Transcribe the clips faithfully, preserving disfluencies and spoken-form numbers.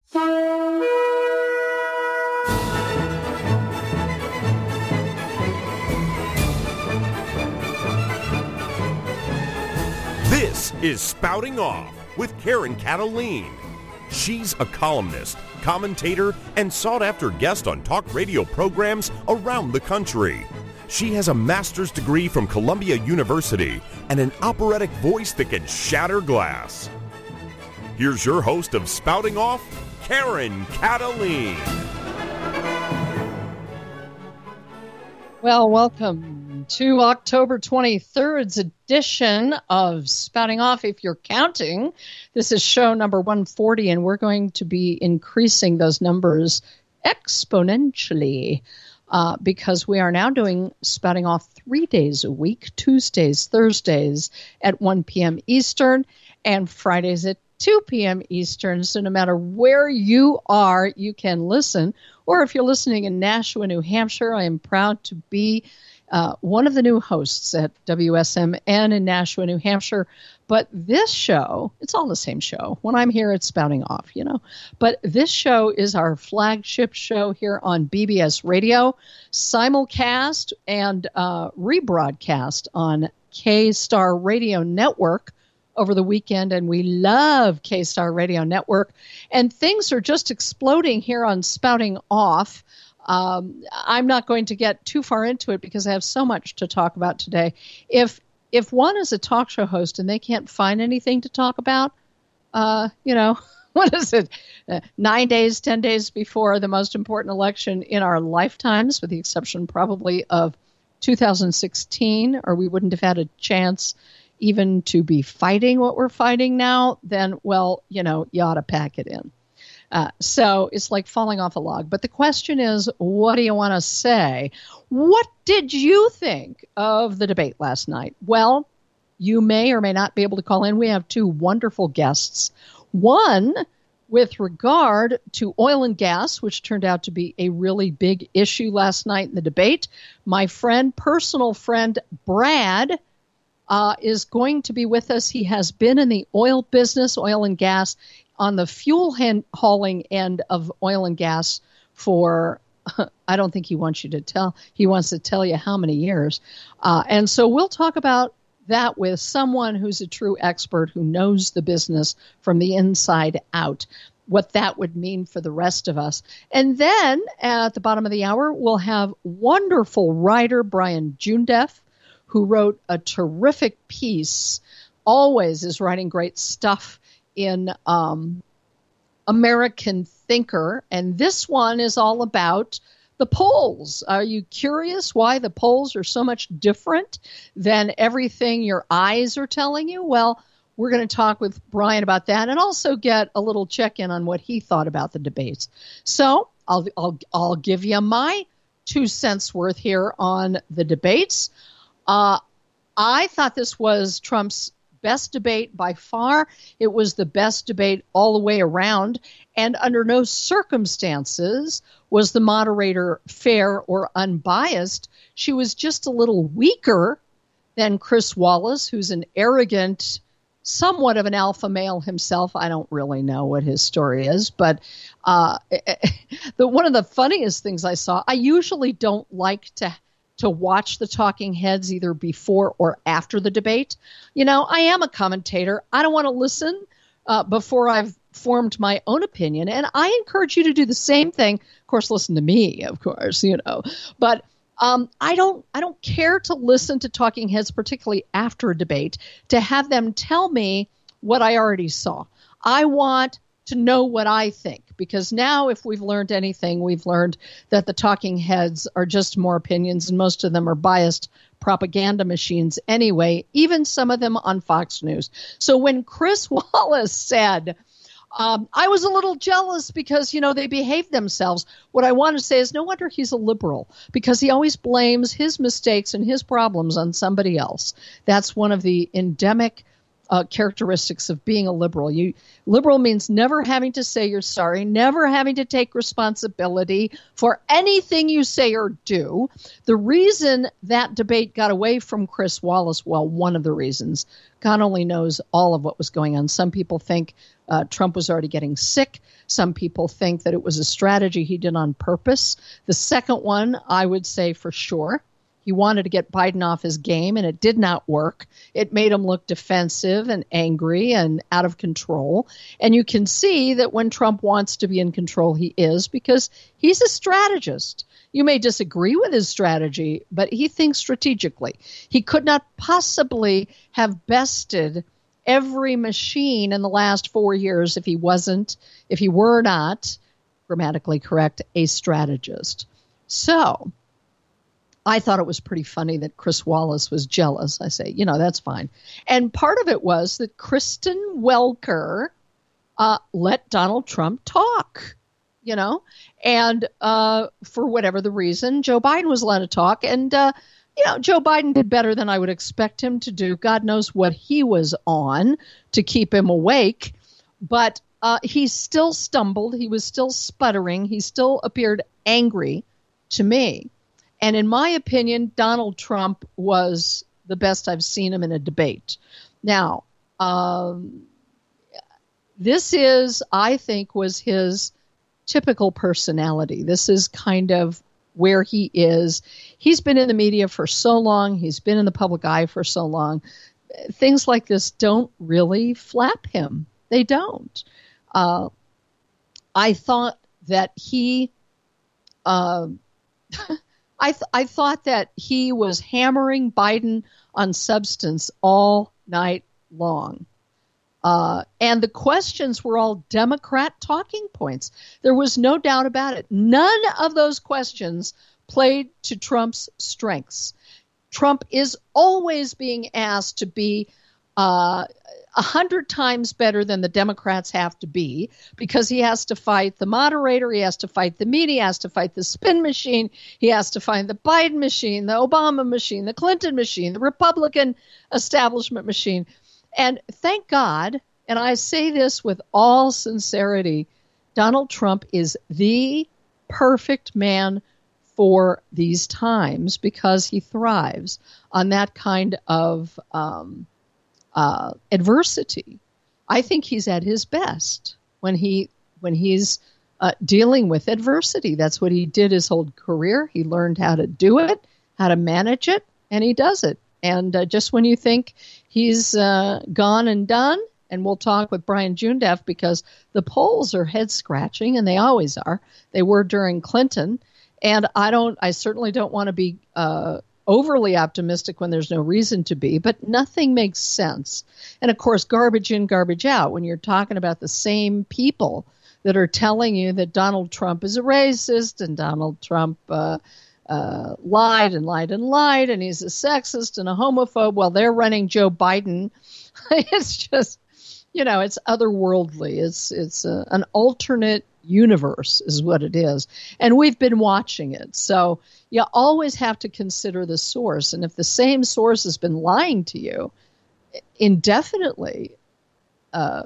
This is Spouting Off with Karen Cataline. She's a columnist, commentator, and sought-after guest on talk radio programs around the country. She has a master's degree from Columbia University and an operatic voice that can shatter glass. Here's your host of Spouting Off, Karen Cataline. Well, welcome to October twenty-third's edition of Spouting Off, if you're counting. This is show number one forty, and we're going to be increasing those numbers exponentially uh, because we are now doing Spouting Off three days a week, Tuesdays, Thursdays at one p.m. Eastern, and Fridays at two p.m. Eastern. So no matter where you are, you can listen. Or if you're listening in Nashua, New Hampshire, I am proud to be uh, one of the new hosts at W S M N in Nashua, New Hampshire. But this show, it's all the same show. When I'm here, it's Spouting Off, you know. But this show is our flagship show here on B B S Radio, simulcast and uh, rebroadcast on K-Star Radio Network over the weekend, and we love K-Star Radio Network. And things are just exploding here on Spouting Off. Um, I'm not going to get too far into it because I have so much to talk about today. If if one is a talk show host and they can't find anything to talk about, uh, you know, what is it? Uh, nine days, ten days before the most important election in our lifetimes, with the exception probably of two thousand sixteen, or we wouldn't have had a chance even to be fighting what we're fighting now, then, well, you know, you ought to pack it in. Uh, so it's like falling off a log. But the question is, what do you want to say? What did you think of the debate last night? Well, you may or may not be able to call in. We have two wonderful guests. One with regard to oil and gas, which turned out to be a really big issue last night in the debate. My friend, personal friend, Brad, Uh, is going to be with us. He has been in the oil business, oil and gas, on the fuel hand- hauling end of oil and gas for, I don't think he wants you to tell, he wants to tell you how many years. Uh, and so we'll talk about that with someone who's a true expert who knows the business from the inside out, what that would mean for the rest of us. And then at the bottom of the hour, we'll have wonderful writer Brian Jundeff, who wrote a terrific piece, always is writing great stuff in um, American Thinker. And this one is all about the polls. Are you curious why the polls are so much different than everything your eyes are telling you? Well, we're going to talk with Brian about that and also get a little check-in on what he thought about the debates. So I'll, I'll, I'll give you my two cents worth here on the debates. Uh, I thought this was Trump's best debate by far. It was the best debate all the way around. And under no circumstances was the moderator fair or unbiased. She was just a little weaker than Chris Wallace, who's an arrogant, somewhat of an alpha male himself. I don't really know what his story is, but uh, the one of the funniest things I saw, I usually don't like to to watch the talking heads either before or after the debate. You know, I am a commentator. I don't want to listen uh, before I've formed my own opinion. And I encourage you to do the same thing. Of course, listen to me, of course, you know. But um, I don't I don't care to listen to talking heads, particularly after a debate, to have them tell me what I already saw. I want to know what I think, because now if we've learned anything, we've learned that the talking heads are just more opinions, and most of them are biased propaganda machines anyway, even some of them on Fox News. So when Chris Wallace said, um, I was a little jealous because, you know, they behaved themselves, what I want to say is no wonder he's a liberal, because he always blames his mistakes and his problems on somebody else. That's one of the endemic uh, characteristics of being a liberal. You liberal means never having to say you're sorry, never having to take responsibility for anything you say or do. The reason that debate got away from Chris Wallace, well, one of the reasons, God only knows all of what was going on. Some people think uh, Trump was already getting sick. Some people think that it was a strategy he did on purpose. The second one, I would say for sure. He wanted to get Biden off his game, and it did not work. It made him look defensive and angry and out of control. And you can see that when Trump wants to be in control, he is, because he's a strategist. You may disagree with his strategy, but he thinks strategically. He could not possibly have bested every machine in the last four years if he wasn't, if he were not, grammatically correct, a strategist. So I thought it was pretty funny that Chris Wallace was jealous. I say, you know, that's fine. And part of it was that Kristen Welker uh, let Donald Trump talk, you know, and uh, for whatever the reason, Joe Biden was allowed to talk. And, uh, you know, Joe Biden did better than I would expect him to do. God knows what he was on to keep him awake. But uh, he still stumbled. He was still sputtering. He still appeared angry to me. And in my opinion, Donald Trump was the best I've seen him in a debate. Now, um, this is, I think, was his typical personality. This is kind of where he is. He's been in the media for so long. He's been in the public eye for so long. Things like this don't really flap him. They don't. Uh, I thought that he... Uh, I th- I thought that he was hammering Biden on substance all night long. Uh, and the questions were all Democrat talking points. There was no doubt about it. None of those questions played to Trump's strengths. Trump is always being asked to be uh, a hundred times better than the Democrats have to be, because he has to fight the moderator, he has to fight the media, he has to fight the spin machine, he has to find the Biden machine, the Obama machine, the Clinton machine, the Republican establishment machine. And thank God, and I say this with all sincerity, Donald Trump is the perfect man for these times, because he thrives on that kind of um, Uh, adversity. I think he's at his best when he when he's uh, dealing with adversity. That's what he did his whole career. He learned how to do it, how to manage it, and he does it. And uh, just when you think he's uh, gone and done, and we'll talk with Brian Jundeff, because the polls are head scratching, and they always are. They were during Clinton, and I don't. I certainly don't want to be Uh, overly optimistic when there's no reason to be, but nothing makes sense. And of course, garbage in, garbage out, when you're talking about the same people that are telling you that Donald Trump is a racist and Donald Trump uh, uh, lied and lied and lied and he's a sexist and a homophobe. Well, they're running Joe Biden. It's just, you know, it's otherworldly. It's, it's a, an alternate universe is what it is. And we've been watching it. So you always have to consider the source. And if the same source has been lying to you indefinitely, uh,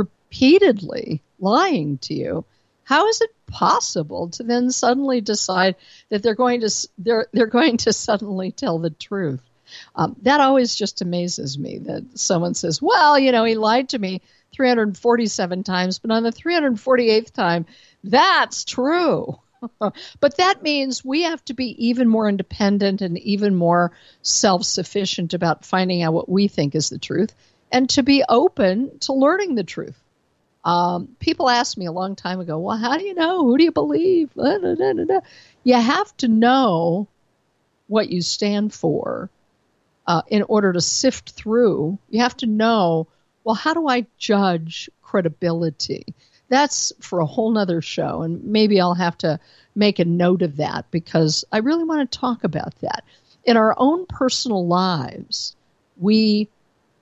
repeatedly lying to you, how is it possible to then suddenly decide that they're going to they're they're going to suddenly tell the truth? Um, that always just amazes me, that someone says, well, you know, he lied to me three hundred forty-seven times, but on the three hundred forty-eighth time, that's true. But that means we have to be even more independent and even more self-sufficient about finding out what we think is the truth, and to be open to learning the truth. Um, people asked me a long time ago, well, how do you know? Who do you believe? Da, da, da, da, da. You have to know what you stand for uh, in order to sift through. You have to know, well, how do I judge credibility? That's for a whole nother show, and maybe I'll have to make a note of that, because I really want to talk about that. In our own personal lives, we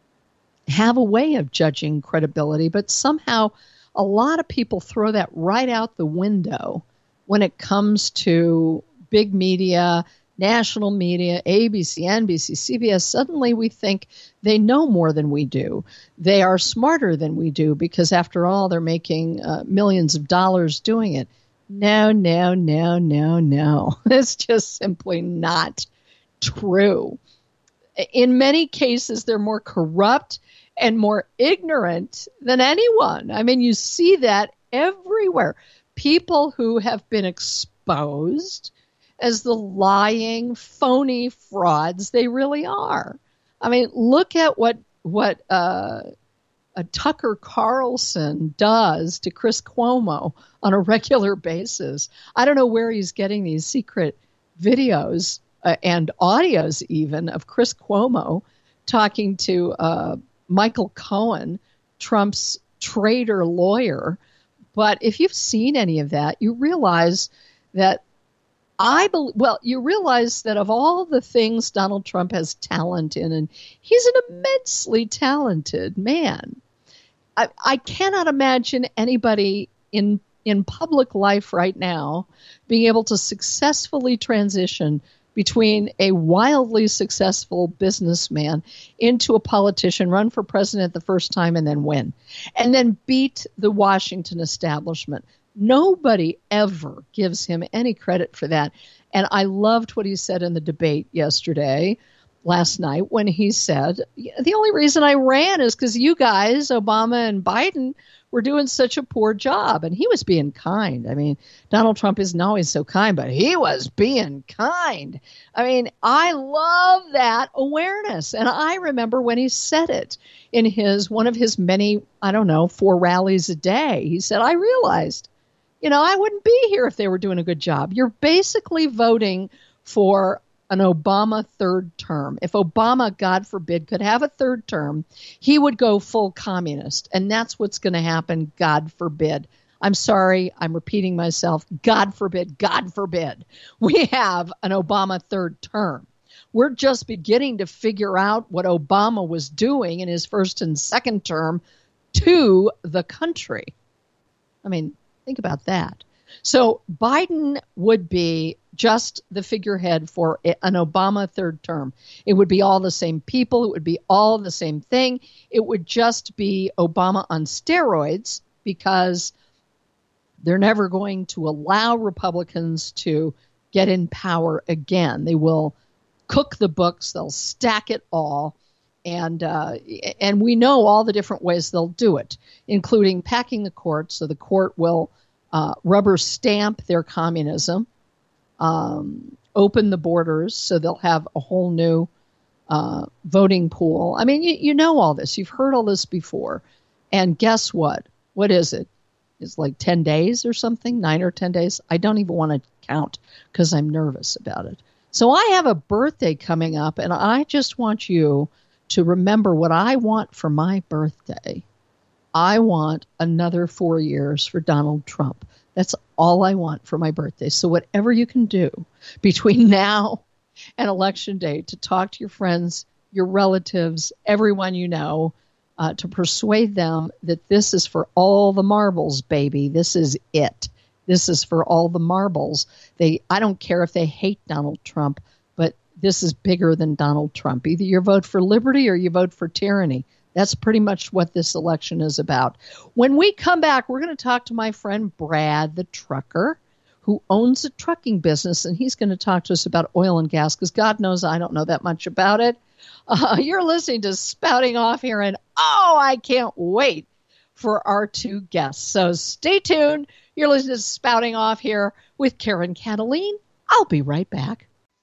have a way of judging credibility, but somehow a lot of people throw that right out the window when it comes to big media, national media, A B C, N B C, C B S, suddenly we think they know more than we do. They are smarter than we do because, after all, they're making uh, millions of dollars doing it. No, no, no, no, no. It's just simply not true. In many cases, they're more corrupt and more ignorant than anyone. I mean, you see that everywhere. People who have been exposed as the lying, phony frauds they really are. I mean, look at what what uh, a Tucker Carlson does to Chris Cuomo on a regular basis. I don't know where he's getting these secret videos uh, and audios even of Chris Cuomo talking to uh, Michael Cohen, Trump's traitor lawyer. But if you've seen any of that, you realize that I be- well, you realize that of all the things Donald Trump has talent in, and he's an immensely talented man, I, I cannot imagine anybody in in public life right now being able to successfully transition between a wildly successful businessman into a politician, run for president the first time, and then win, and then beat the Washington establishment. Nobody ever gives him any credit for that. And I loved what he said in the debate yesterday, last night, when he said, the only reason I ran is because you guys, Obama and Biden, were doing such a poor job. And he was being kind. I mean, Donald Trump isn't always so kind, but he was being kind. I mean, I love that awareness. And I remember when he said it in his one of his many, I don't know, four rallies a day. He said, I realized, you know, I wouldn't be here if they were doing a good job. You're basically voting for an Obama third term. If Obama, God forbid, could have a third term, he would go full communist. And that's what's going to happen, God forbid. I'm sorry, I'm repeating myself. God forbid, God forbid, we have an Obama third term. We're just beginning to figure out what Obama was doing in his first and second term to the country. I mean, think about that. So Biden would be just the figurehead for an Obama third term. It would be all the same people. It would be all the same thing. It would just be Obama on steroids, because they're never going to allow Republicans to get in power again. They will cook the books. They'll stack it all. And uh, and we know all the different ways they'll do it, including packing the court so the court will uh, rubber stamp their communism, um, open the borders so they'll have a whole new uh, voting pool. I mean, you, you know all this. You've heard all this before. And guess what? What is it? It's like ten days or something, nine or ten days. I don't even want to count because I'm nervous about it. So I have a birthday coming up, and I just want you to remember what I want for my birthday. I want another four years for Donald Trump. That's all I want for my birthday. So whatever you can do between now and Election Day to talk to your friends, your relatives, everyone you know, uh, to persuade them that this is for all the marbles, baby. This is it. This is for all the marbles. They, I don't care if they hate Donald Trump, but this is bigger than Donald Trump. Either you vote for liberty or you vote for tyranny. That's pretty much what this election is about. When we come back, we're going to talk to my friend Brad, the trucker, who owns a trucking business, and he's going to talk to us about oil and gas, because God knows I don't know that much about it. Uh, you're listening to Spouting Off here, and oh, I can't wait for our two guests. So stay tuned. You're listening to Spouting Off here with Karen Cataline. I'll be right back.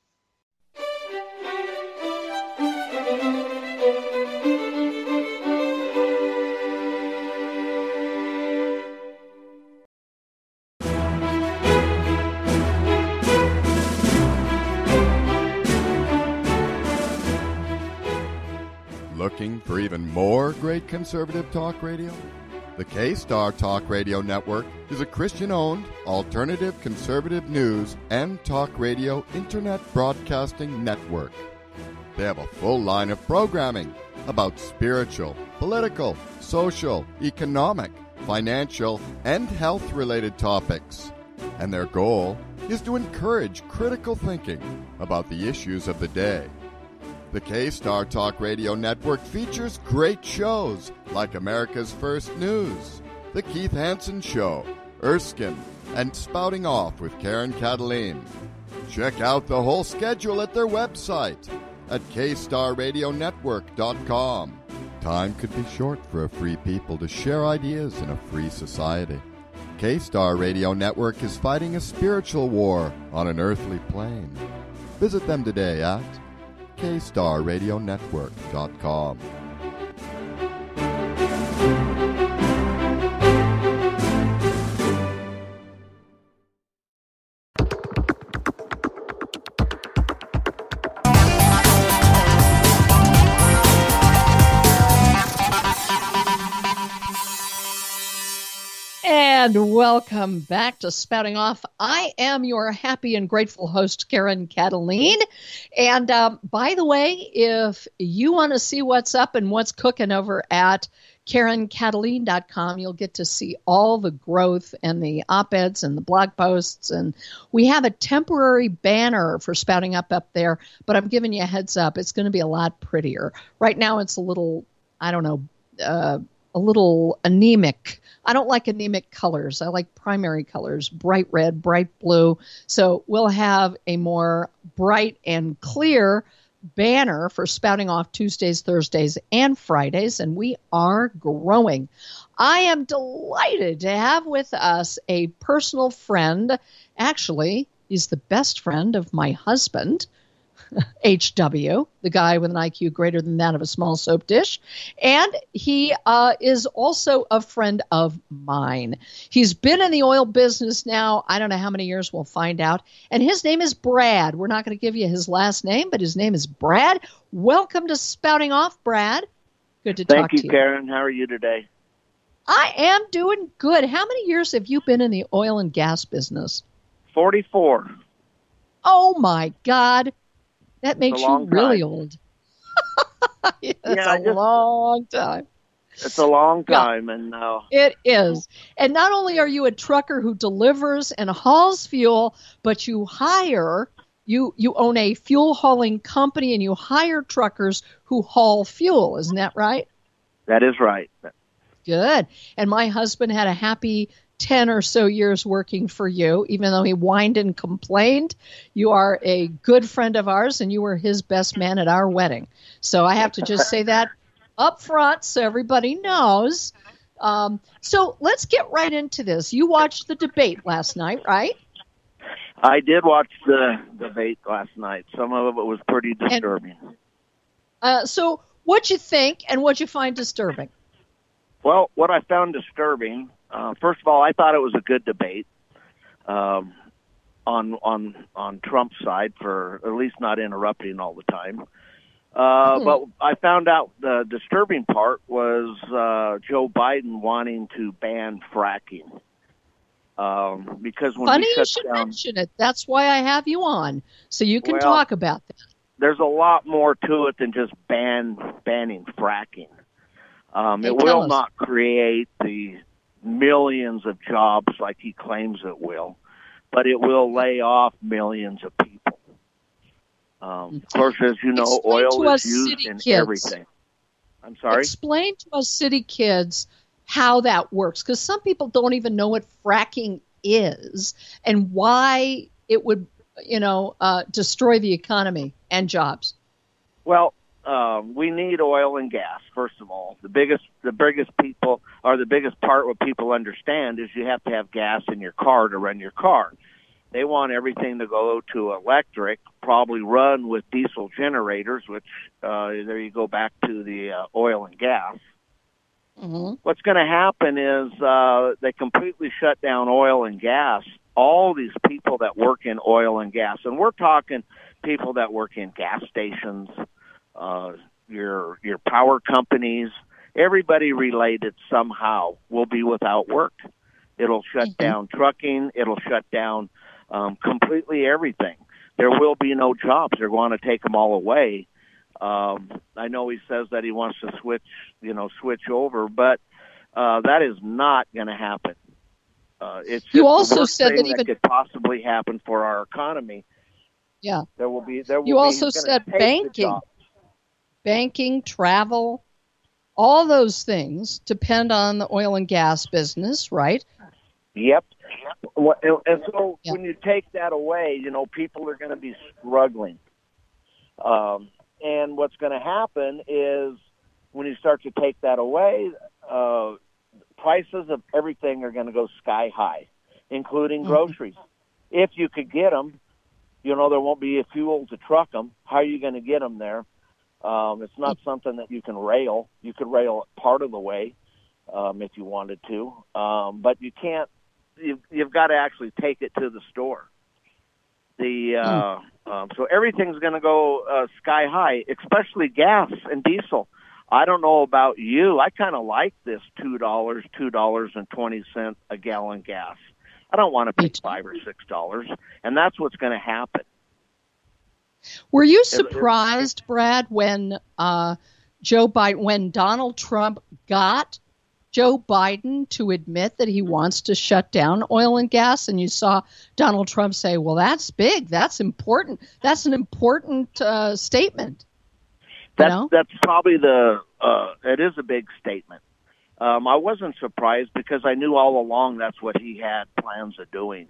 Looking for even more great conservative talk radio? The K-Star Talk Radio Network is a Christian-owned, alternative conservative news and talk radio internet broadcasting network. They have a full line of programming about spiritual, political, social, economic, financial, and health-related topics. And their goal is to encourage critical thinking about the issues of the day. The K-Star Talk Radio Network features great shows like America's First News, The Keith Hansen Show, Erskine, and Spouting Off with Karen Cataline. Check out the whole schedule at their website at k star radio network dot com. Time could be short for a free people to share ideas in a free society. K-Star Radio Network is fighting a spiritual war on an earthly plane. Visit them today at k star radio network dot com. And welcome back to Spouting Off. I am your happy and grateful host, Karen Cataline. And um, by the way, if you want to see what's up and what's cooking over at karen cataline dot com, you'll get to see all the growth and the op-eds and the blog posts. And we have a temporary banner for Spouting Up up there, but I'm giving you a heads up. It's going to be a lot prettier. Right now it's a little, I don't know, uh, a little anemic. I don't like anemic colors. I like primary colors, bright red, bright blue. So we'll have a more bright and clear banner for Spouting Off Tuesdays, Thursdays, and Fridays, and we are growing. I am delighted to have with us a personal friend. Actually, he's the best friend of my husband, H W, the guy with an I Q greater than that of a small soap dish. And he uh, is also a friend of mine. He's been in the oil business now, I don't know how many years, we'll find out. And his name is Brad. We're not going to give you his last name, but his name is Brad. Welcome to Spouting Off, Brad. Good to Thank talk you, to you. Karen. How are you today? I am doing good. How many years have you been in the oil and gas business? forty-four. Oh, my God. That makes you really time. old. It's yeah, a just, long time. It's a long time. Yeah, and uh, it is. And not only are you a trucker who delivers and hauls fuel, but you hire, you, you own a fuel hauling company and you hire truckers who haul fuel. Isn't that right? That is right. Good. And my husband had a happy ten or so years working for you, even though he whined and complained. You are a good friend of ours, and you were his best man at our wedding. So I have to just say that up front so everybody knows. Um, so let's get right into this. You watched the debate last night, right? I did watch the debate last night. Some of it was pretty disturbing. And, uh, so what'd you think, and what'd you find disturbing? Well, what I found disturbing, uh, first of all, I thought it was a good debate um, on on on Trump's side for at least not interrupting all the time. Uh, mm-hmm. But I found out the disturbing part was uh, Joe Biden wanting to ban fracking. Um, because when Funny he you shut should down, mention it. That's why I have you on, so you can well, talk about that. There's a lot more to it than just ban banning fracking. Um, hey, it will us. not create the millions of jobs like he claims it will, but it will lay off millions of people. Um, of course, as you know, Explain oil is used in kids. everything. I'm sorry? Explain to us city kids how that works, because some people don't even know what fracking is and why it would, you know, uh, destroy the economy and jobs. Well, um, we need oil and gas. First of all, the biggest, the biggest people, or the biggest part what people understand is you have to have gas in your car to run your car. They want everything to go to electric, probably run with diesel generators, which uh, there you go back to the uh, oil and gas. Mm-hmm. What's going to happen is uh, they completely shut down oil and gas. All these people that work in oil and gas, and we're talking people that work in gas stations, uh, your your power companies, everybody related somehow will be without work. It'll shut mm-hmm. down trucking. It'll shut down um, completely everything. There will be no jobs. They're going to take them all away. Um, I know he says that he wants to switch, you know, switch over, but uh, that is not going to happen. Uh, it's just You also the worst said thing that even that could possibly happen for our economy. Yeah. There will be. There will You be, also he's gonna said take the banking. jobs. Banking, travel, all those things depend on the oil and gas business, right? Yep. Well, And and so Yeah. when you take that away, you know, people are going to be struggling. Um, and what's going to happen is when you start to take that away, uh, prices of everything are going to go sky high, including Mhm. groceries. If you could get them, you know, there won't be a fuel to truck them. How are you going to get them there? Um, it's not something that you can rail. You could rail it part of the way um, if you wanted to, um, but you can't. You've, you've got to actually take it to the store. The uh, mm. um, so everything's going to go uh, sky high, especially gas and diesel. I don't know about you. I kind of like this two dollars, two dollars and twenty cents a gallon gas. I don't want to pay five or six dollars, and that's what's going to happen. Were you surprised, it, it, Brad, when uh, Joe Biden, when Donald Trump got Joe Biden to admit that he wants to shut down oil and gas, and you saw Donald Trump say, "Well, that's big. That's important. That's an important uh, statement." That's you know? that's probably the. Uh, it is a big statement. Um, I wasn't surprised because I knew all along that's what he had plans of doing.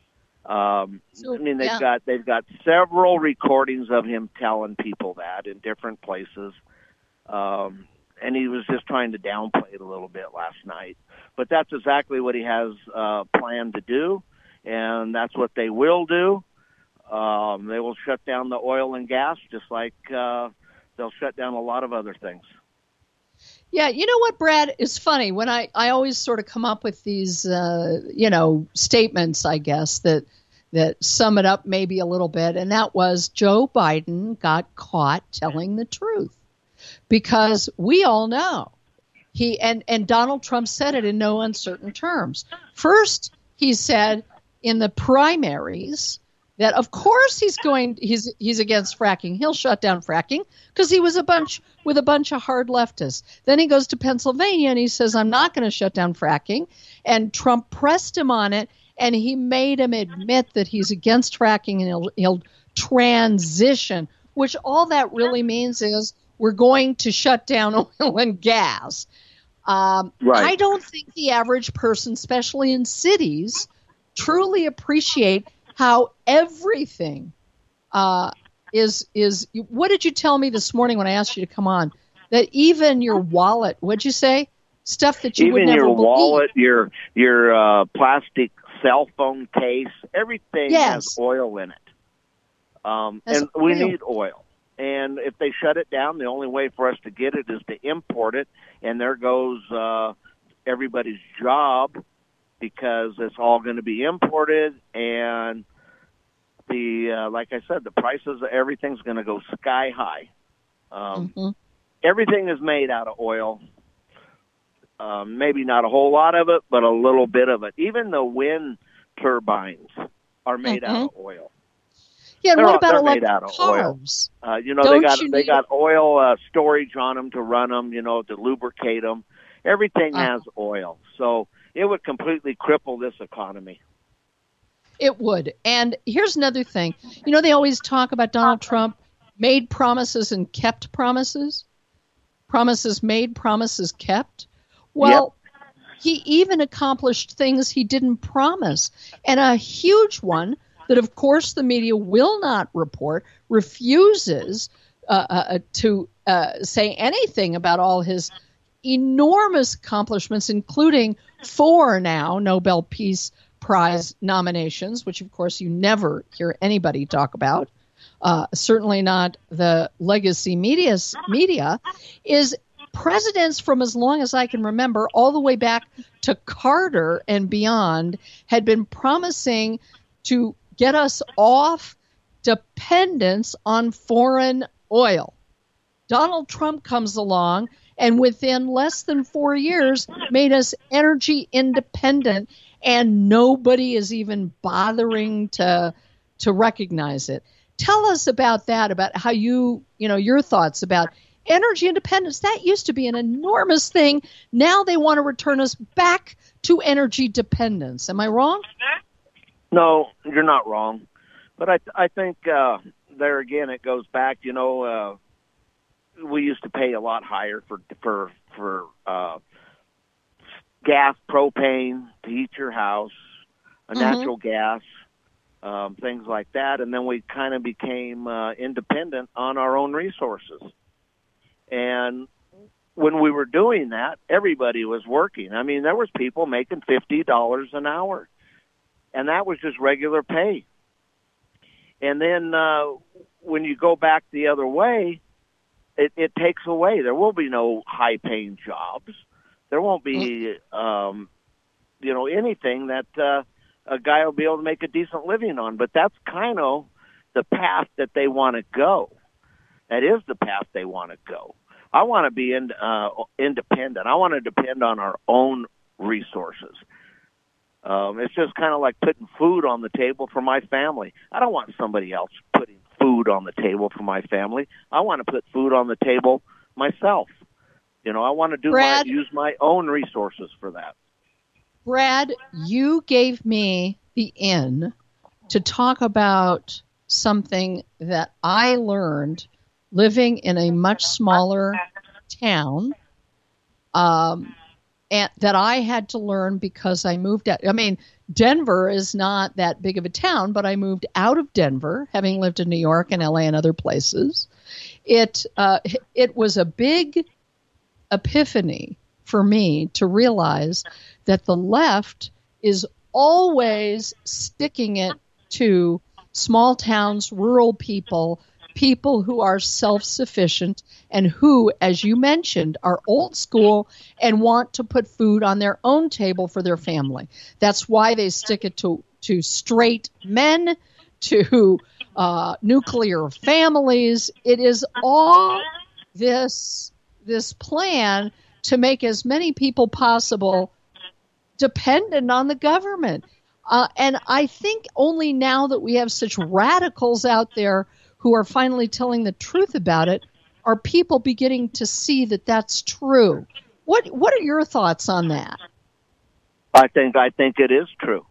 Um, so, I mean, they've yeah. got they've got several recordings of him telling people that in different places, um, and he was just trying to downplay it a little bit last night. But that's exactly what he has uh, planned to do, and that's what they will do. Um, they will shut down the oil and gas, just like uh, they'll shut down a lot of other things. Yeah, you know what, Brad? It's funny when I, I always sort of come up with these, uh, you know, statements, I guess, that that sum it up maybe a little bit. And that was Joe Biden got caught telling the truth because we all know he and, and Donald Trump said it in no uncertain terms. First, he said in the primaries that, of course, he's going. He's he's against fracking. He'll shut down fracking because he was a bunch with a bunch of hard leftists. Then he goes to Pennsylvania and he says, "I'm not going to shut down fracking." And Trump pressed him on it, and he made him admit that he's against fracking and he'll he'll transition. Which all that really means is we're going to shut down oil and gas. Um, right. I don't think the average person, especially in cities, truly appreciate how everything uh, is is. What did you tell me this morning when I asked you to come on? That even your wallet, what'd you say? Stuff that you even would never your believe. wallet, your your uh, plastic cell phone case, everything yes. has oil in it. Um, Has and we oil. need oil. And if they shut it down, the only way for us to get it is to import it. And there goes uh, everybody's job, because it's all going to be imported, and the uh, like I said, the prices of everything's going to go sky high. Um, Mm-hmm. Everything is made out of oil. Um, maybe not a whole lot of it, but a little bit of it. Even the wind turbines are made Mm-hmm. out of oil. Yeah, and They're what all- about they're made electric out of oil. cars? Uh, you know, Don't they got you they need- got oil uh, storage on them to run them. You know, to lubricate them. Everything Uh-huh. has oil, so it would completely cripple this economy. It would. And here's another thing. You know, they always talk about Donald Trump made promises and kept promises. Promises made, promises kept. Well, he even accomplished things he didn't promise. And a huge one that, of course, the media will not report, refuses uh, uh, to uh, say anything about all his enormous accomplishments, including four now Nobel Peace Prize nominations, which, of course, you never hear anybody talk about. Uh, certainly not the legacy media, media, is presidents from as long as I can remember, all the way back to Carter and beyond, had been promising to get us off dependence on foreign oil. Donald Trump comes along and within less than four years made us energy independent, and nobody is even bothering to to recognize it. Tell us about that, about how you, you know, your thoughts about energy independence. That used to be an enormous thing. Now they want to return us back to energy dependence. Am I wrong? No, you're not wrong. But I I think uh, there again it goes back. You know, uh, we used to pay a lot higher for for for uh, gas, propane to heat your house, a Mm-hmm. natural gas, um, things like that, and then we kind of became uh, independent on our own resources. And when we were doing that, everybody was working. I mean, there was people making fifty dollars an hour, and that was just regular pay. And then uh, when you go back the other way, it, it takes away. There will be no high-paying jobs. There won't be, um, you know, anything that uh, a guy will be able to make a decent living on. But that's kind of the path that they want to go. That is the path they want to go. I want to be in, uh, independent. I want to depend on our own resources. Um, it's just kind of like putting food on the table for my family. I don't want somebody else putting food on the table for my family. I want to put food on the table myself. You know, I want to do Brad, my, use my own resources for that. Brad, you gave me the in to talk about something that I learned living in a much smaller town, um, and that I had to learn because I moved out. I mean, Denver is not that big of a town, but I moved out of Denver, having lived in New York and L A and other places. It uh, it was a big epiphany for me to realize that the left is always sticking it to small towns, rural people, people who are self-sufficient and who, as you mentioned, are old school and want to put food on their own table for their family. That's why they stick it to, to straight men, to uh, nuclear families. It is all this, this plan to make as many people possible dependent on the government. Uh, and I think only now that we have such radicals out there who are finally telling the truth about it, are people beginning to see that that's true. What What are your thoughts on that? I think I think it is true.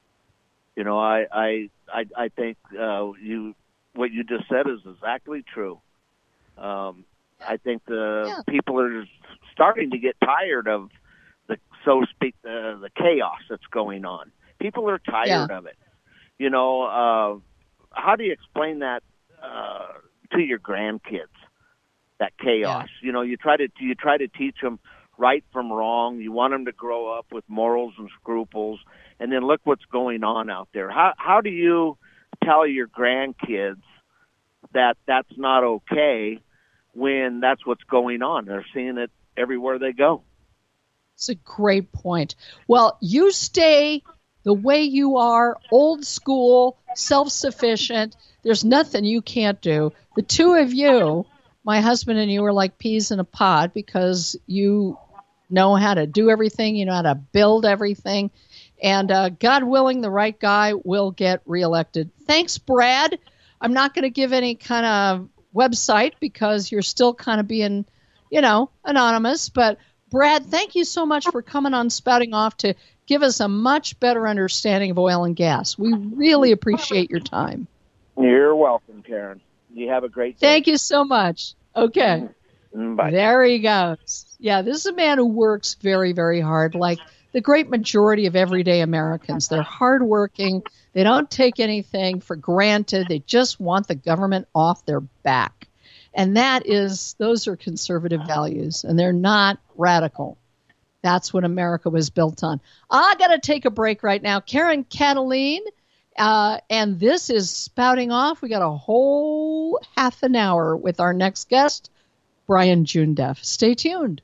You know, I I I, I think uh, you what you just said is exactly true. Um, I think the Yeah. people are starting to get tired of the, so to speak, the, the chaos that's going on. People are tired Yeah. of it. You know, uh, how do you explain that uh, to your grandkids? That chaos. Yeah. You know, you try to you try to teach them right from wrong. You want them to grow up with morals and scruples, and then look what's going on out there. How how do you tell your grandkids that that's not okay when that's what's going on? They're seeing it everywhere they go. It's a great point. Well, you stay the way you are, old school, self-sufficient. There's nothing you can't do. The two of you, my husband and you, are like peas in a pod because you know how to do everything. You know how to build everything. And uh, God willing, the right guy will get reelected. Thanks, Brad. I'm not going to give any kind of website because you're still kind of being, you know, anonymous. But Brad, thank you so much for coming on Spouting Off to give us a much better understanding of oil and gas. We really appreciate your time. You're welcome, Karen. You have a great day. Thank you so much. Okay. Bye. There he goes. Yeah, this is a man who works very, very hard, like the great majority of everyday Americans. They're hardworking. They don't take anything for granted. They just want the government off their back. And that is, those are conservative values, and they're not radical. That's what America was built on. I got to take a break right now. Karen Kataline, uh, and this is Spouting Off. We got a whole half an hour with our next guest, Brian Joondaff. Stay tuned.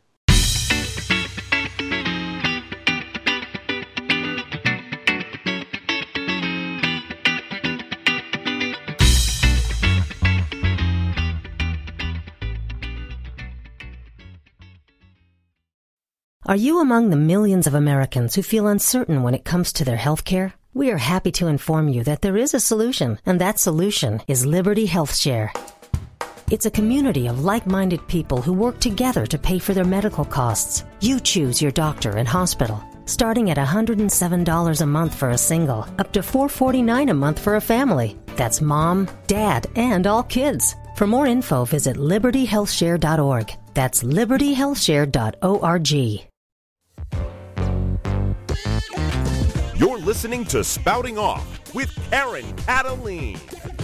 Are you among the millions of Americans who feel uncertain when it comes to their health care? We are happy to inform you that there is a solution, and that solution is Liberty Health Share. It's a community of like-minded people who work together to pay for their medical costs. You choose your doctor and hospital. starting at one hundred seven dollars a month for a single, up to four hundred forty-nine dollars a month for a family. That's mom, dad, and all kids. For more info, visit liberty health share dot org. That's liberty health share dot org. You're listening to Spouting Off with Karen Kataline.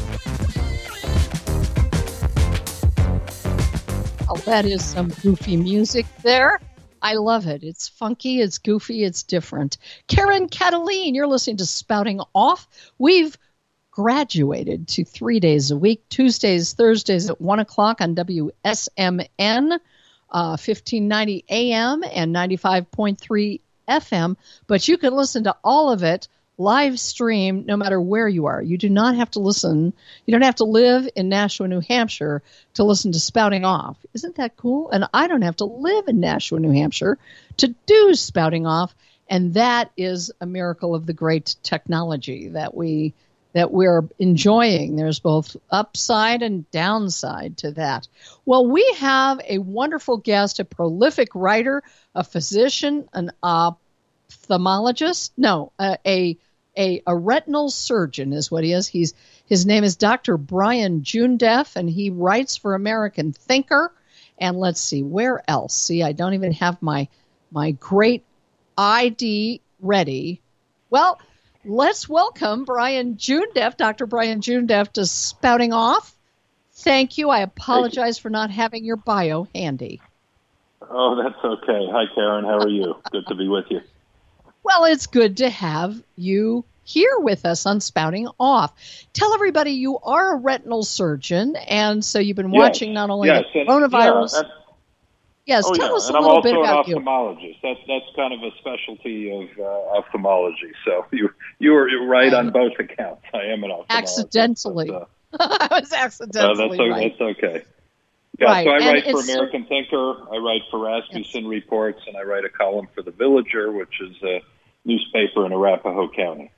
Oh, that is some goofy music there. I love it. It's funky, it's goofy, it's different. Karen Kataline, you're listening to Spouting Off. We've graduated to three days a week, Tuesdays, Thursdays at one o'clock on W S M N, uh, fifteen ninety A M and ninety-five point three F M. But you can listen to all of it live stream no matter where you are. You do not have to listen. You don't have to live in Nashua, New Hampshire to listen to Spouting Off. Isn't that cool? And I don't have to live in Nashua, New Hampshire to do Spouting Off. And that is a miracle of the great technology that we that we're enjoying. There's both upside and downside to that. Well, we have a wonderful guest, a prolific writer, a physician, an ophthalmologist, no, a, a A, a retinal surgeon is what he is. He's his name is Doctor Brian Joondeph, and he writes for American Thinker. And let's see, where else? See, I don't even have my my great I D ready. Well, let's welcome Brian Joondeph, Doctor Brian Joondeph, to Spouting Off. Thank you. I apologize for not having your bio handy. Oh, that's okay. Hi, Karen. How are you? Good to be with you. Well, it's good to have you here with us on Spouting Off. Tell everybody you are a retinal surgeon, and so you've been yes, watching not only yes, the and, coronavirus. Yeah, and, yes, oh, tell yeah, us a and little I'm bit also about an you. ophthalmologist. That's that's kind of a specialty of uh, ophthalmology. So you you were right on both accounts. I am an ophthalmologist. Accidentally, but, uh, I was accidentally uh, that's, right. That's okay. Yeah, right. so I and write for it's, American Thinker. I write for Rasmussen yes. Reports, and I write a column for The Villager, which is a newspaper in Arapahoe County.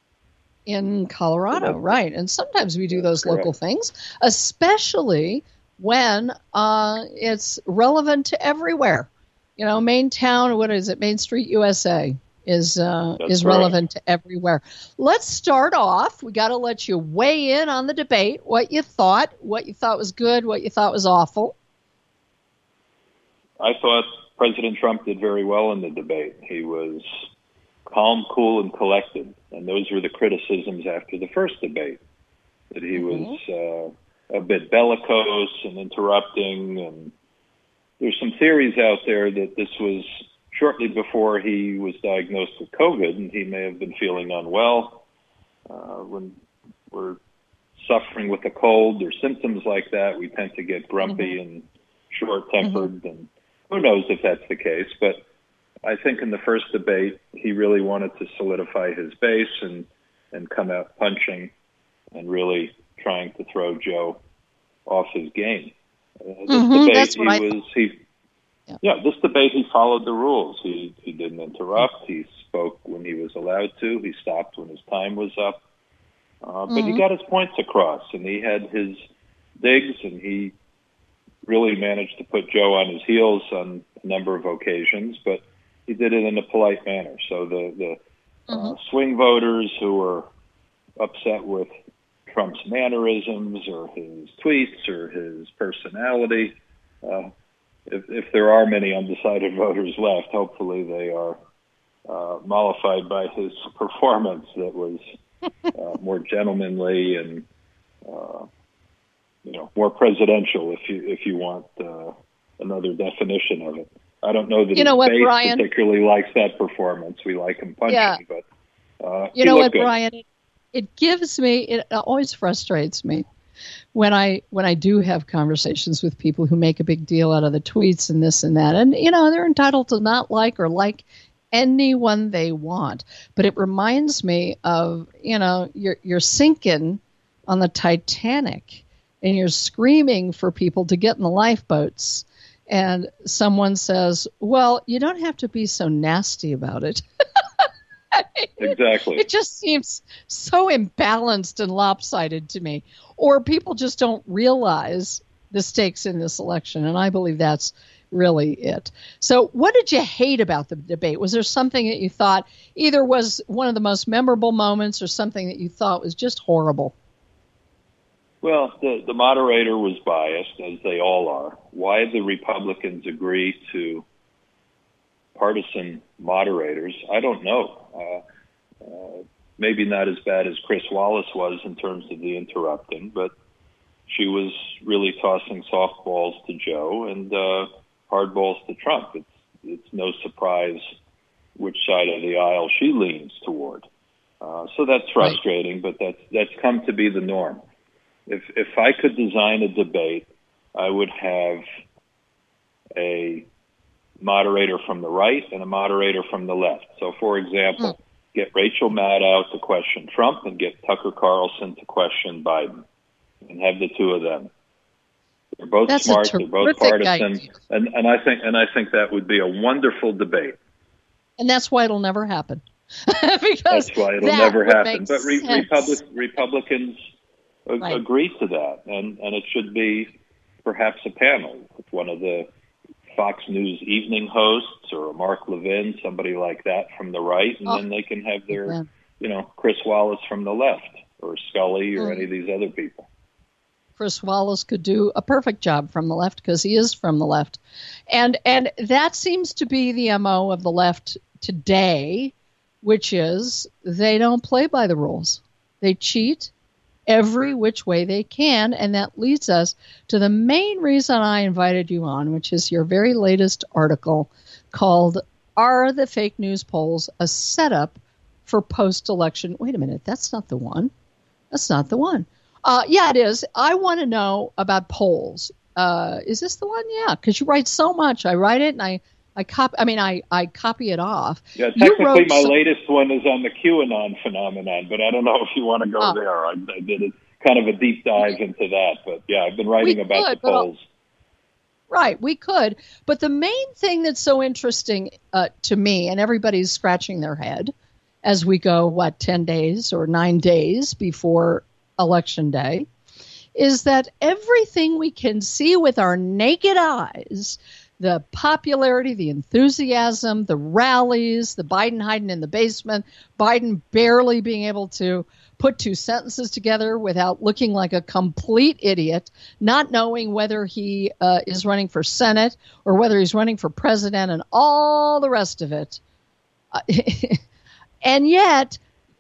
In Colorado, right. And sometimes we do those Correct. local things, especially when uh, it's relevant to everywhere. You know, Main Town, what is it, Main Street U S A is uh, is right. relevant to everywhere. Let's start off. We got to let you weigh in on the debate, what you thought, what you thought was good, what you thought was awful. I thought President Trump did very well in the debate. He was calm, cool, and collected. And those were the criticisms after the first debate, that he mm-hmm. was uh, a bit bellicose and interrupting. And there's some theories out there that this was shortly before he was diagnosed with COVID, and he may have been feeling unwell. Uh, when we're suffering with a cold or symptoms like that, we tend to get grumpy mm-hmm. and short-tempered, mm-hmm. and who knows if that's the case. But I think in the first debate, he really wanted to solidify his base and, and come out punching and really trying to throw Joe off his game. Uh, this mm-hmm, debate, that's what he I was, he, yeah. yeah, this debate, he followed the rules. He, he didn't interrupt. He spoke when he was allowed to. He stopped when his time was up. Uh, but mm-hmm. he got his points across, and he had his digs, and he really managed to put Joe on his heels on a number of occasions, but he did it in a polite manner. So the, the mm-hmm. uh, swing voters who were upset with Trump's mannerisms or his tweets or his personality, uh, if, if there are many undecided voters left, hopefully they are uh, mollified by his performance that was uh, more gentlemanly and uh, you know, more presidential, if you if you want uh, another definition of it. I don't know that you his know what, base Brian? particularly likes that performance. We like him punching, yeah. but uh, you know what, good. Brian? It, it gives me. It always frustrates me when I when I do have conversations with people who make a big deal out of the tweets and this and that, and you know they're entitled to not like or like anyone they want. But it reminds me of you know you're you're sinking on the Titanic. And you're screaming for people to get in the lifeboats. And someone says, well, you don't have to be so nasty about it. I mean, exactly. It just seems so imbalanced and lopsided to me. Or people just don't realize the stakes in this election. And I believe that's really it. So what did you hate about the debate? Was there something that you thought either was one of the most memorable moments or something that you thought was just horrible? Well, the, the moderator was biased, as they all are. Why the Republicans agree to partisan moderators, I don't know. Uh, uh, maybe not as bad as Chris Wallace was in terms of the interrupting, but she was really tossing softballs to Joe and uh, hardballs to Trump. It's it's no surprise which side of the aisle she leans toward. Uh, so that's frustrating, right. but that's that's come to be the norm. If if I could design a debate, I would have a moderator from the right and a moderator from the left. So, for example, mm. get Rachel Maddow to question Trump and get Tucker Carlson to question Biden, and have the two of them. They're both That's smart. They're both partisan, and and I think and I think that would be a wonderful debate. And that's why it'll never happen. because that's why it'll that never happen. But re- Republic, Republicans ag- right. agree to that, and and it should be perhaps a panel with one of the Fox News evening hosts or a Mark Levin, somebody like that from the right, and oh. then they can have their, yeah. you know, Chris Wallace from the left, or Scully, or mm. any of these other people. Chris Wallace could do a perfect job from the left because he is from the left. And and that seems to be the M O of the left today, which is they don't play by the rules. They cheat every which way they can, and that leads us to the main reason I invited you on, which is your very latest article called Are the Fake News Polls a Setup for Post-Election? Wait a minute, that's not the one. That's not the one. Uh, yeah, it is. I want to know about polls. Uh, is this the one? Yeah, because you write so much. I write it and I, I copy. I mean, I, I copy it off. Yeah, technically, my so- latest one is on the QAnon phenomenon, but I don't know if you want to go uh, there. I, I did a, kind of a deep dive into that, but yeah, I've been writing about could, the polls. Right, we could. But the main thing that's so interesting uh, to me, and everybody's scratching their head as we go, what, ten days or nine days before Election Day, is that everything we can see with our naked eyes, the popularity, the enthusiasm, the rallies, the Biden hiding in the basement, Biden barely being able to put two sentences together without looking like a complete idiot, not knowing whether he uh, is running for Senate or whether he's running for president, and all the rest of it. Uh, and yet,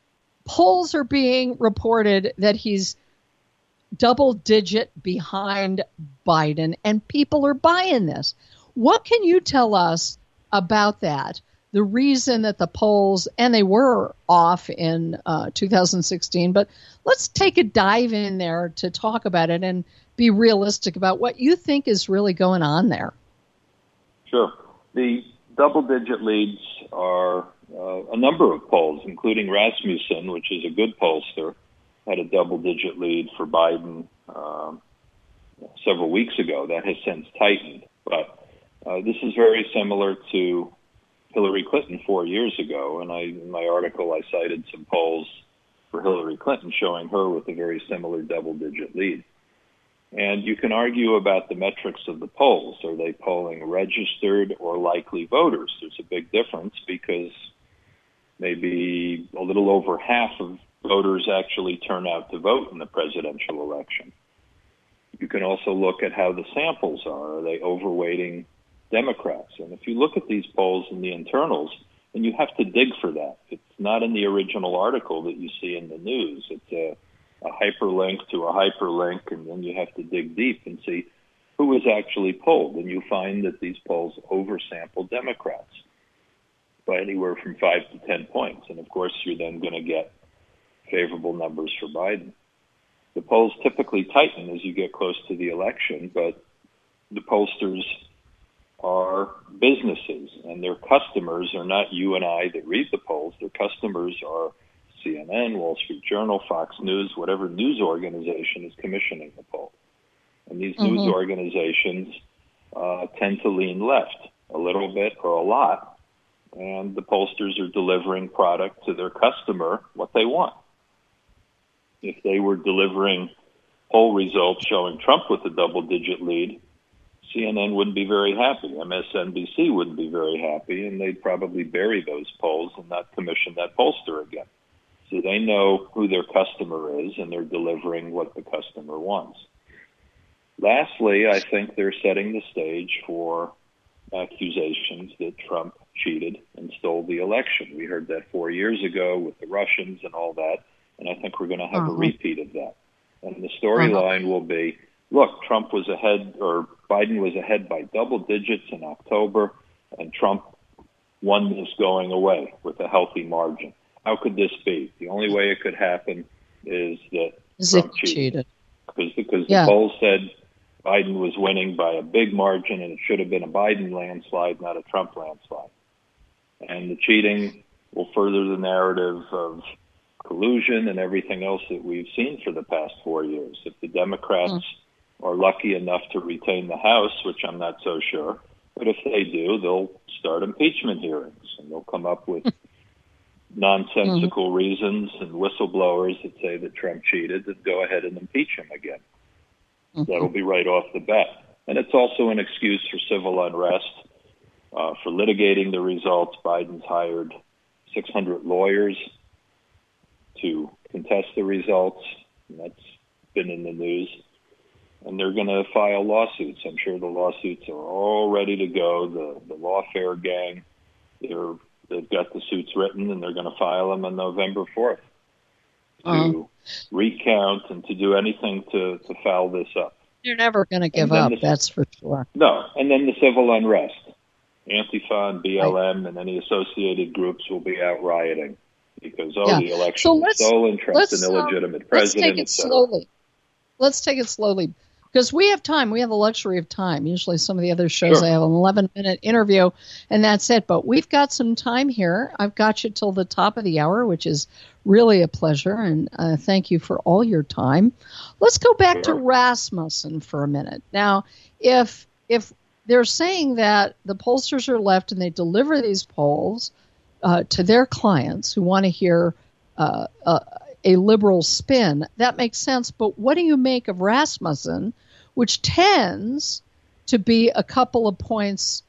polls are being reported that he's double digit behind Biden, and people are buying this. What can you tell us about that? The reason that the polls, and they were off in uh, two thousand sixteen, but let's take a dive in there to talk about it and be realistic about what you think is really going on there. Sure. The double-digit leads are uh, a number of polls, including Rasmussen, which is a good pollster, had a double-digit lead for Biden um, several weeks ago. That has since tightened. But uh, this is very similar to Hillary Clinton four years ago, and I, in my article I cited some polls for Hillary Clinton showing her with a very similar double-digit lead. And you can argue about the metrics of the polls. Are they polling registered or likely voters? There's a big difference because maybe a little over half of voters actually turn out to vote in the presidential election. You can also look at how the samples are. Are they overweighting Democrats? And if you look at these polls in the internals, and you have to dig for that. It's not in the original article that you see in the news. It's a, a hyperlink to a hyperlink, and then you have to dig deep and see who is actually polled. And you find that these polls oversample Democrats by anywhere from five to ten points. And of course, you're then going to get favorable numbers for Biden. The polls typically tighten as you get close to the election, but the pollsters are businesses, and their customers are not you and I that read the polls. Their customers are C N N, Wall Street Journal, Fox News, whatever news organization is commissioning the poll. And these mm-hmm. news organizations uh, tend to lean left a little bit or a lot, and the pollsters are delivering product to their customer what they want. If they were delivering poll results showing Trump with a double-digit lead, C N N wouldn't be very happy. M S N B C wouldn't be very happy, and they'd probably bury those polls and not commission that pollster again. So they know who their customer is, and they're delivering what the customer wants. Lastly, I think they're setting the stage for accusations that Trump cheated and stole the election. We heard that four years ago with the Russians and all that, and I think we're going to have uh-huh. a repeat of that. And the storyline uh-huh. will be, look, Trump was ahead, or Biden was ahead by double digits in October, and Trump won this going away with a healthy margin. How could this be? The only way it could happen is that is Trump cheated. cheated. Because, because yeah. the polls said Biden was winning by a big margin, and it should have been a Biden landslide, not a Trump landslide. And the cheating will further the narrative of collusion and everything else that we've seen for the past four years. If the Democrats mm. are lucky enough to retain the House, which I'm not so sure, but if they do, they'll start impeachment hearings, and they'll come up with nonsensical mm-hmm. reasons and whistleblowers that say that Trump cheated, that go ahead and impeach him again. Mm-hmm. That'll be right off the bat. And it's also an excuse for civil unrest, uh, for litigating the results. Biden's hired six hundred lawyers to contest the results, and that's been in the news. And they're going to file lawsuits. I'm sure the lawsuits are all ready to go. The, the Lawfare gang, they're They've got the suits written, and they're going to file them on November fourth to uh-huh. recount and to do anything to, to foul this up. You're never going to give up, the, that's for sure. No, and then the civil unrest. Antifa and B L M right. and any associated groups will be out rioting because, oh, yeah. the election so was stolen, Trump's an illegitimate um, president, let's take it slowly. Let's take it slowly. Because we have time. We have the luxury of time. Usually some of the other shows, sure. I have an eleven-minute interview, and that's it. But we've got some time here. I've got you till the top of the hour, which is really a pleasure, and uh, thank you for all your time. Let's go back sure. to Rasmussen for a minute. Now, if if they're saying that the pollsters are left and they deliver these polls uh, to their clients who want to hear uh, uh, a liberal spin, that makes sense. But what do you make of Rasmussen, which tends to be a couple of points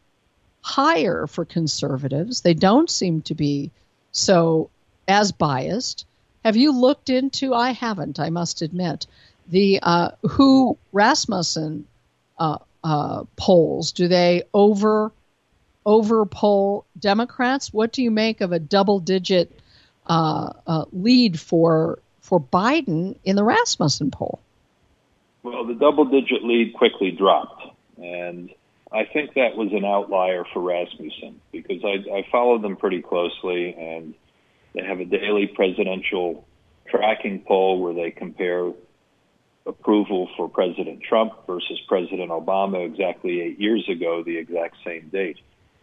higher for conservatives? They don't seem to be so as biased. Have you looked into, I haven't, I must admit, the uh, who Rasmussen uh, uh, polls? Do they over over poll Democrats? What do you make of a double digit uh, uh, lead for for Biden in the Rasmussen poll? Well, the double-digit lead quickly dropped, and I think that was an outlier for Rasmussen because I, I followed them pretty closely, and they have a daily presidential tracking poll where they compare approval for President Trump versus President Obama exactly eight years ago, the exact same date.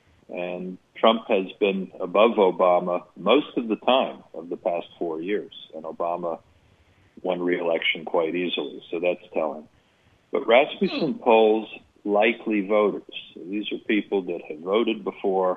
And Trump has been above Obama most of the time of the past four years, and Obama won re-election quite easily, so that's telling. But Rasmussen polls likely voters. So these are people that have voted before.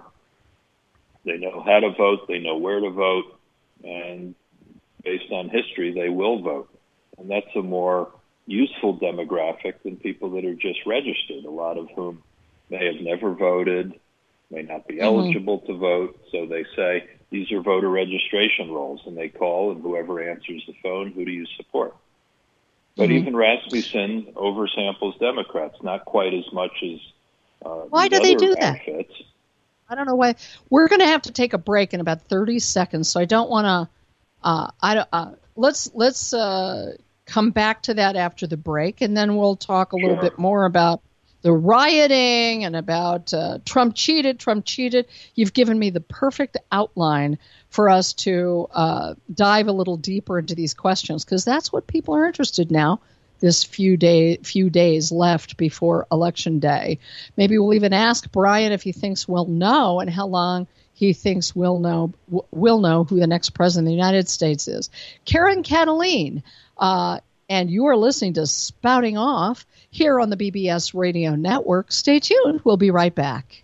They know how to vote. They know where to vote. And based on history, they will vote. And that's a more useful demographic than people that are just registered, a lot of whom may have never voted, may not be eligible mm-hmm. to vote. So they say, these are voter registration rolls, and they call, and whoever answers the phone, who do you support? But mm-hmm. even Rasmussen oversamples Democrats, not quite as much as uh, why do they do that? Outfits. I don't know why. We're going to have to take a break in about thirty seconds, so I don't want to. Uh, I uh, let's let's uh, come back to that after the break, and then we'll talk a little sure. bit more about the rioting and about uh, Trump cheated, Trump cheated. You've given me the perfect outline for us to uh, dive a little deeper into these questions, because that's what people are interested in now, this few day, few days left before Election Day. Maybe we'll even ask Brian if he thinks we'll know and how long he thinks we'll know, we'll know who the next president of the United States is. Karen Kataline, uh, and you are listening to Spouting Off here on the B B S Radio Network. Stay tuned. We'll be right back.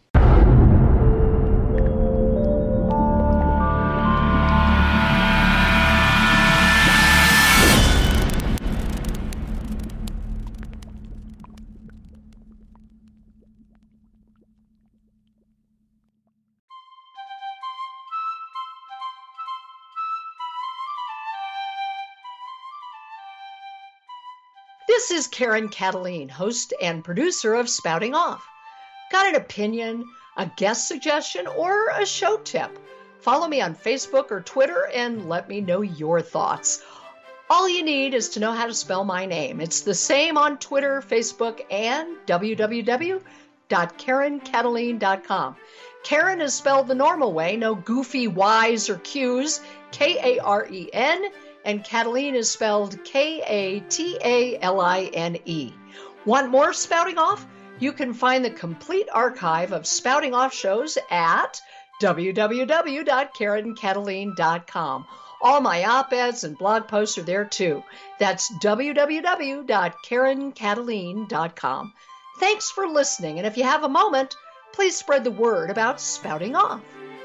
This is Karen Cataline, host and producer of Spouting Off. Got an opinion, a guest suggestion, or a show tip? Follow me on Facebook or Twitter and let me know your thoughts. All you need is to know how to spell my name. It's the same on Twitter, Facebook, and w w w dot karen cataline dot com. Karen is spelled the normal way, no goofy Y's or Q's, K A R E N, and Cataline is spelled K A T A L I N E. Want more Spouting Off? You can find the complete archive of Spouting Off shows at w w w dot karen cataline dot com. All my op-eds and blog posts are there too. That's w w w dot karen cataline dot com. Thanks for listening, and if you have a moment, please spread the word about Spouting Off.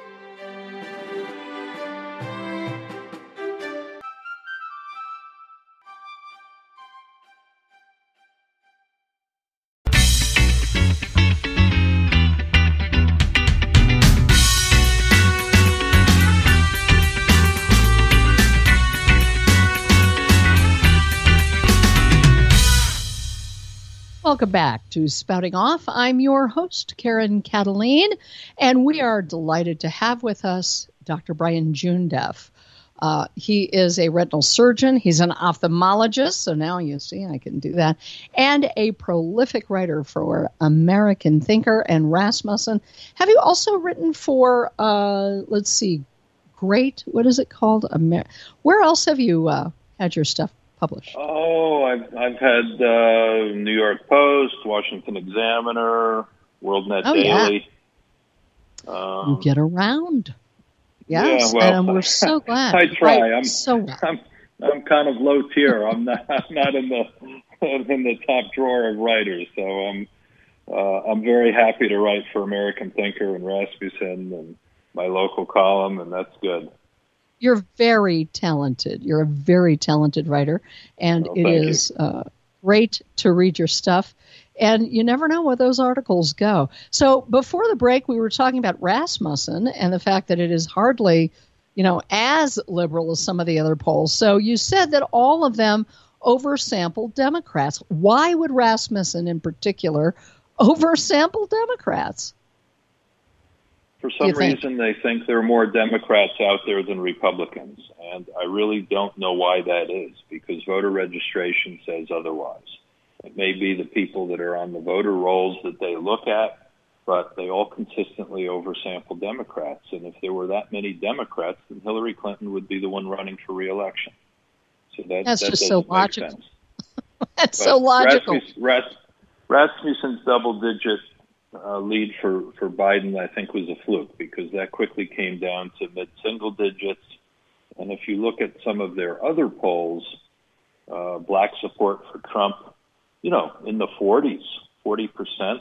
Welcome back to Spouting Off. I'm your host, Karen Cataline, and we are delighted to have with us Doctor Brian Joondaff. Uh, he is a retinal surgeon. He's an ophthalmologist, so now you see I can do that, and a prolific writer for American Thinker and Rasmussen. Have you also written for, uh, let's see, Great, what is it called? Amer- Where else have you uh, had your stuff published? Oh, I've I've had uh, New York Post, Washington Examiner, WorldNet oh, Daily. Yeah. Um, you get around. Yes, yeah, well, and we're so glad. I try. Right, I'm so well. I'm I'm kind of low tier. I'm not I'm not in the in the top drawer of writers. So I'm uh, I'm very happy to write for American Thinker and Rasmussen and my local column, and that's good. You're very talented. You're a very talented writer, and oh, it is uh, great to read your stuff. And you never know where those articles go. So before the break, we were talking about Rasmussen and the fact that it is hardly, you know, as liberal as some of the other polls. So you said that all of them oversample Democrats. Why would Rasmussen in particular oversample Democrats? For some reason, they think there are more Democrats out there than Republicans, and I really don't know why that is, because voter registration says otherwise. It may be the people that are on the voter rolls that they look at, but they all consistently oversample Democrats, and if there were that many Democrats, then Hillary Clinton would be the one running for re-election. So that, That's that just so make logical. Sense. That's but so logical. Rasmus, Ras, Rasmussen's double-digit Uh, lead for, for Biden, I think, was a fluke because that quickly came down to mid-single digits. And if you look at some of their other polls, uh, black support for Trump, you know, in the forties, forty percent,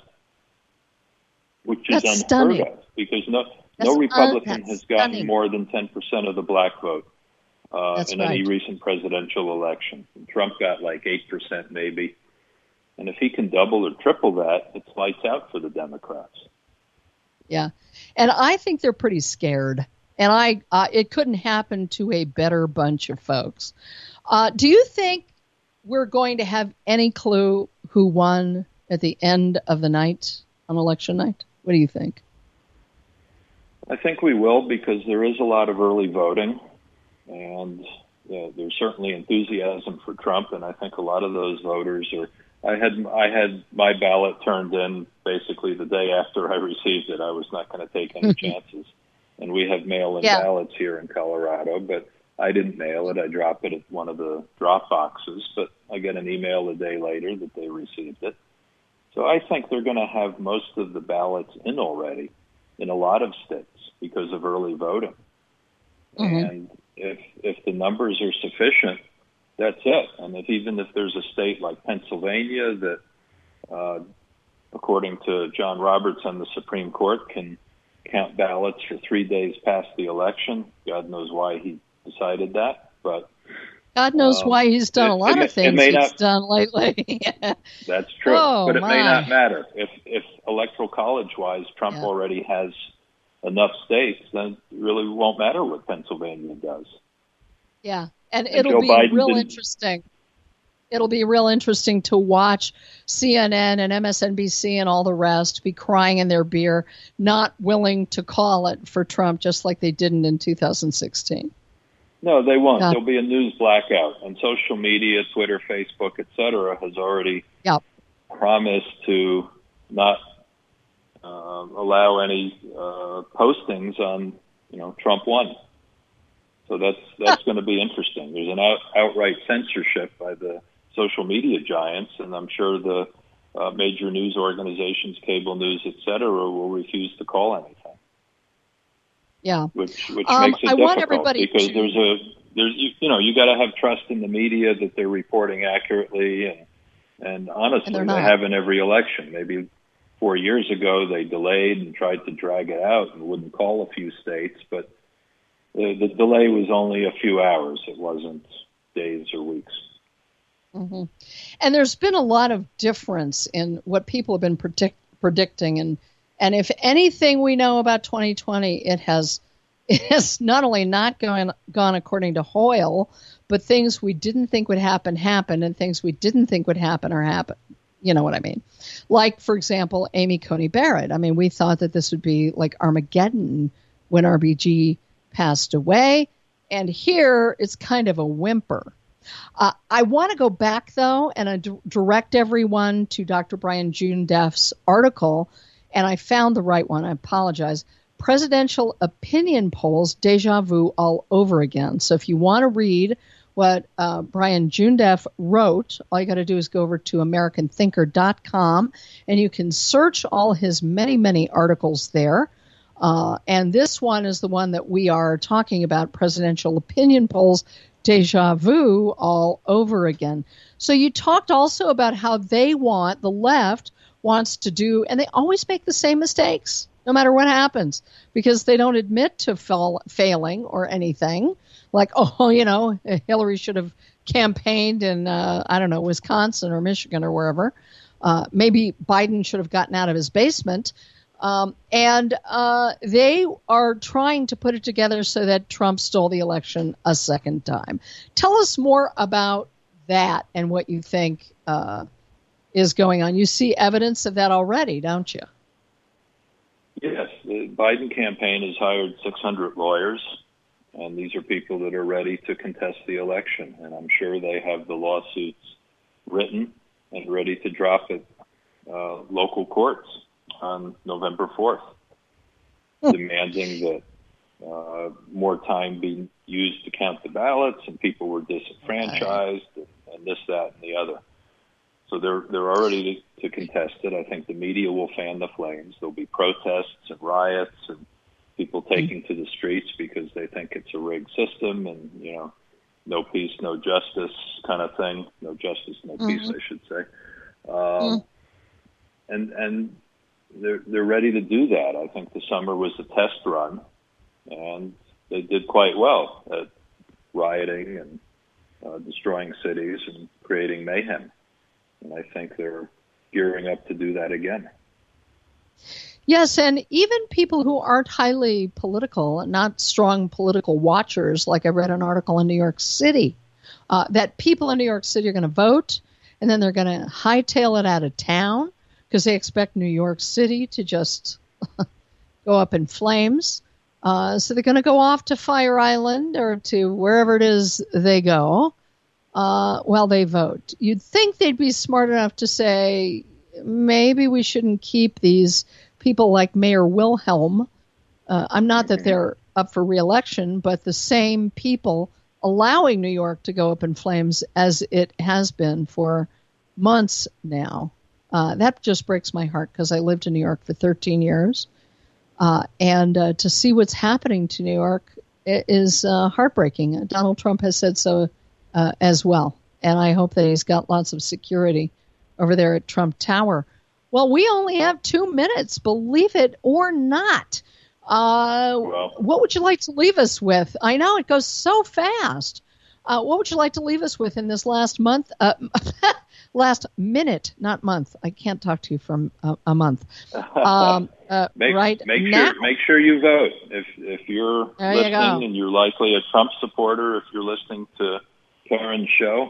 which is that's unheard stunning. of because no, That's no Republican un- has gotten stunning. more than ten percent of the black vote uh, in right. any recent presidential election. And Trump got like eight percent maybe. And if he can double or triple that, it's lights out for the Democrats. Yeah. And I think they're pretty scared. And I, uh, it couldn't happen to a better bunch of folks. Uh, do you think we're going to have any clue who won at the end of the night on election night? What do you think? I think we will because there is a lot of early voting. And uh, there's certainly enthusiasm for Trump. And I think a lot of those voters are... I had I had my ballot turned in basically the day after I received it. I was not going to take any chances. And we have mail-in yeah. ballots here in Colorado, but I didn't mail it. I drop it at one of the drop boxes, but I get an email a day later that they received it. So I think they're going to have most of the ballots in already in a lot of states because of early voting. Mm-hmm. And if if the numbers are sufficient, that's it. And if even if there's a state like Pennsylvania that, uh, according to John Roberts on the Supreme Court, can count ballots for three days past the election, God knows why he decided that. But God knows um, why he's done it, a lot it, of things he's not, done lately. That's true. Oh, but it my. may not matter. If, if electoral college-wise Trump yeah. already has enough states, then it really won't matter what Pennsylvania does. Yeah. And, and it'll Joe be Biden real didn't... interesting. it'll be real interesting to watch C N N and M S N B C and all the rest be crying in their beer, not willing to call it for Trump, just like they didn't in two thousand sixteen. No, they won't. Yeah. There'll be a news blackout. And social media, Twitter, Facebook, et cetera, has already yep. promised to not uh, allow any uh, postings on, you know, Trump won. So that's that's going to be interesting. There's an out, outright censorship by the social media giants, and I'm sure the uh, major news organizations, cable news, et cetera, will refuse to call anything. Yeah, which which um, makes it I difficult want everybody because to... there's a there's you, you know you got to have trust in the media that they're reporting accurately, and and honestly and they have in every election. Maybe four years ago they delayed and tried to drag it out and wouldn't call a few states, but the, the delay was only a few hours. It wasn't days or weeks. Mm-hmm. And there's been a lot of difference in what people have been predict, predicting, and and if anything we know about twenty twenty, it has it has not only not gone gone according to Hoyle, but things we didn't think would happen happen, and things we didn't think would happen are happen. You know what I mean? Like, for example, Amy Coney Barrett. I mean, we thought that this would be like Armageddon when R B G passed away, and here it's kind of a whimper. Uh, I want to go back, though, and I d- direct everyone to Doctor Brian Joondeff's article, and I found the right one. I apologize. Presidential opinion polls, deja vu all over again. So if you want to read what uh, Brian Joondeff wrote, all you got to do is go over to American Thinker dot com, and you can search all his many, many articles there. Uh, and this one is the one that we are talking about, presidential opinion polls, deja vu all over again. So you talked also about how they want, the left wants to do, and they always make the same mistakes, no matter what happens, because they don't admit to fall, failing or anything. Like, oh, you know, Hillary should have campaigned in, uh, I don't know, Wisconsin or Michigan or wherever. Uh, maybe Biden should have gotten out of his basement. Um, and uh, they are trying to put it together so that Trump stole the election a second time. Tell us more about that and what you think uh, is going on. You see evidence of that already, don't you? Yes, the Biden campaign has hired six hundred lawyers, and these are people that are ready to contest the election. And I'm sure they have the lawsuits written and ready to drop at uh, local courts on November fourth, hmm. demanding that uh, more time be used to count the ballots and people were disenfranchised and, and this, that, and the other. So they're they're already to, to contest it. I think the media will fan the flames. There'll be protests and riots and people taking hmm. to the streets because they think it's a rigged system and, you know, no peace, no justice kind of thing. No justice, no mm-hmm. peace, I should say. Um, mm. And and They're, they're ready to do that. I think the summer was a test run, and they did quite well at rioting and uh, destroying cities and creating mayhem. And I think they're gearing up to do that again. Yes, and even people who aren't highly political, not strong political watchers, like I read an article in New York City, uh, that people in New York City are going to vote, and then they're going to hightail it out of town, because they expect New York City to just go up in flames. Uh, so they're going to go off to Fire Island or to wherever it is they go uh, while they vote. You'd think they'd be smart enough to say, maybe we shouldn't keep these people like Mayor Wilhelm. Uh, I'm not that they're up for re-election, but the same people allowing New York to go up in flames as it has been for months now. Uh, that just breaks my heart because I lived in New York for thirteen years. Uh, and uh, to see what's happening to New York is uh, heartbreaking. Donald Trump has said so uh, as well. And I hope that he's got lots of security over there at Trump Tower. Well, we only have two minutes, believe it or not. Uh, well, what would you like to leave us with? I know it goes so fast. Uh, what would you like to leave us with in this last month? Uh, last minute, not month. I can't talk to you for a, a month. Um, uh, make, right make now. sure make sure you vote. If if you're there listening you and you're likely a Trump supporter, if you're listening to Karen's show,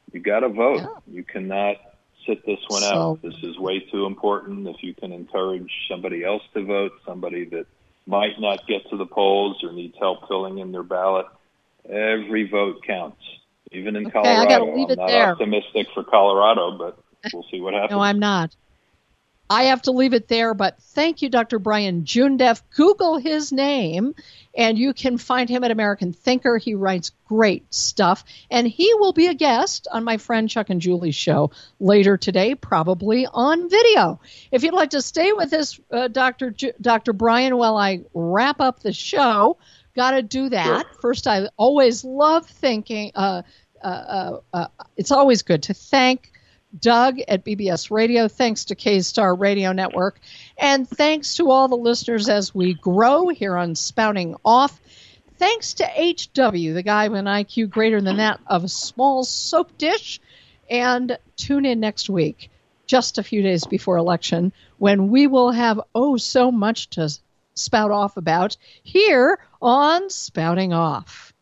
You got to vote. Yeah. You cannot sit this one So- out. This is way too important. If you can encourage somebody else to vote, somebody that might not get to the polls or needs help filling in their ballot, every vote counts. Even in Okay, I gotta Colorado. leave I'm it not there. optimistic for Colorado, but we'll see what happens. No, I'm not. I have to leave it there, but thank you, Doctor Brian Joondaff. Google his name, and you can find him at American Thinker. He writes great stuff, and he will be a guest on my friend Chuck and Julie's show later today, probably on video. If you'd like to stay with us, uh, Doctor J- Doctor Brian, while I wrap up the show, got to do that. Sure. First, I always love thinking, uh, uh, uh, uh, it's always good to thank Doug at B B S Radio. Thanks to K-Star Radio Network. And thanks to all the listeners as we grow here on Spouting Off. Thanks to H W, the guy with an I Q greater than that of a small soap dish. And tune in next week, just a few days before election, when we will have oh so much to spout off about here on Spouting Off.